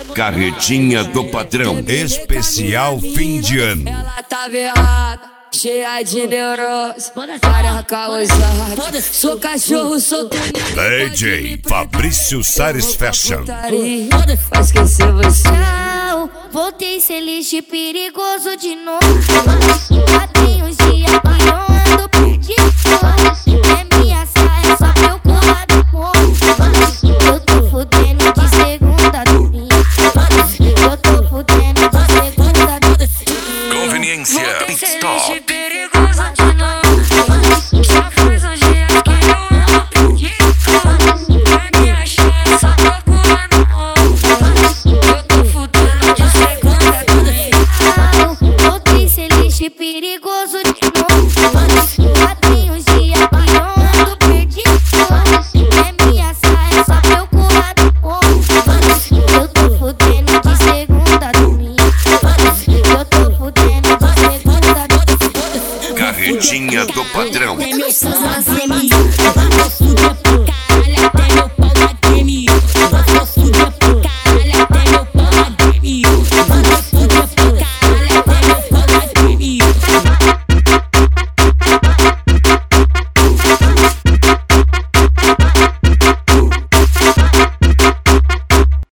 Carretinha do Patrão, especial fim de ano. Ela tá velada, cheia de neurose, careca ousada. Sou cachorro, sou DJ Fabrício Sares Fashion. Vai esquecer você. Não, voltei ser lixo perigoso de novo. Já tem uns dias que eu ando perdido. É minha saia, só meu colar do povo. Eu tô fudendo de segunda a domingo. Eu tô fudendo de segunda a domingo. Conveniência Stop. Perigoso de novo. Já faz uns dias que eu ando perdido. É minha chance, só procurando ovo. Eu tô fudendo de segunda a domingo. Voltei ser lixo perigoso de novo. Já tem uns dias que eu ando perdido. É minha saia, só meu colar do povo. Eu tô fudendo de segunda a domingo. Eu tô fudendo de segunda a domingo. Carretinha do Patrão. Tem meus sons na cima,